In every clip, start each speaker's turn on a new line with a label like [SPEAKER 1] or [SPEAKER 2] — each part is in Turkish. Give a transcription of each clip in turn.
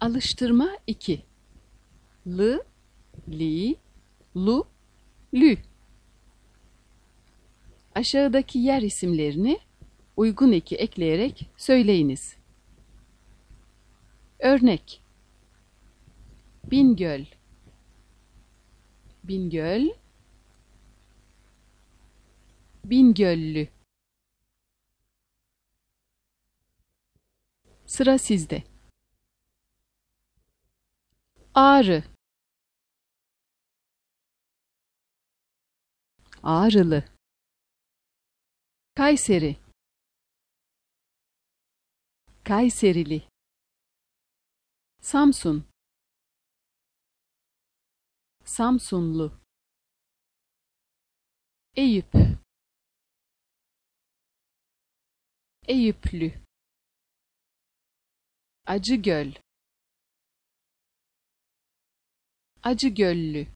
[SPEAKER 1] Alıştırma 2. L, li, lu, lü. Aşağıdaki yer isimlerini uygun eki ekleyerek söyleyiniz. Örnek: Bingöl, Bingöl, Bingöllü. Sıra sizde. Ağrı, Ağrılı. Kayseri, Kayserili. Samsun, Samsunlu. Eyüp, Eyüplü. Acıgöl, Acıgöllü.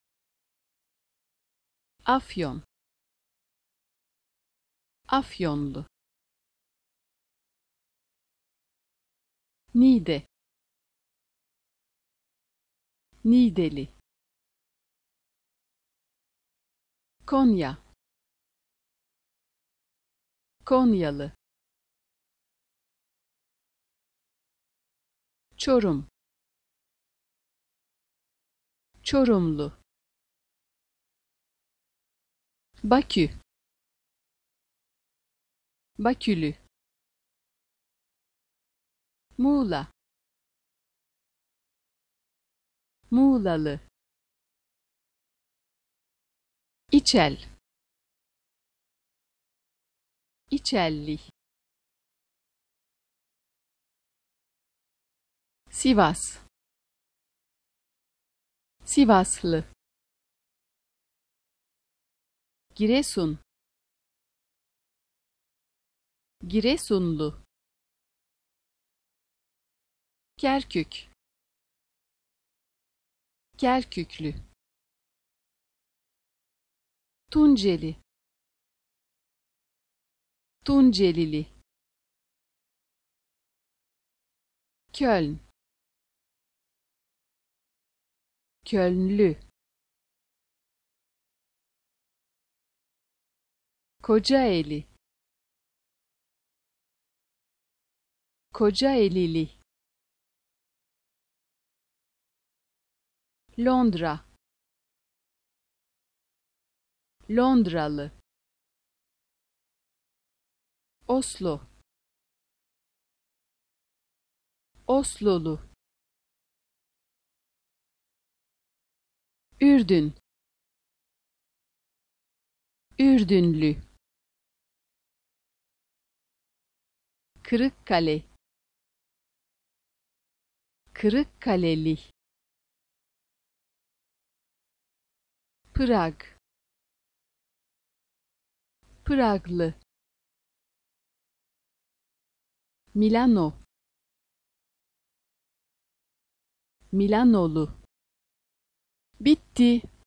[SPEAKER 1] Afyon, Afyonlu. Niğde, Niğdeli. Konya, Konyalı. Çorum, Çorumlu. Bakü, Bakülü. Muğla, Muğlalı. İçel, İçelli. Sivas, Sivaslı. Giresun, Giresunlu. Kerkük, Kerküklü. Tunceli, Tuncelili. Köln, Kölnlü. Kocaeli, Kocaelili. Londra, Londralı. Oslo, Oslolu. Ürdün, Ürdünlü. Kırıkkale, Kırıkkaleli. Prag, Praglı. Milano, Milanolu. Bitti.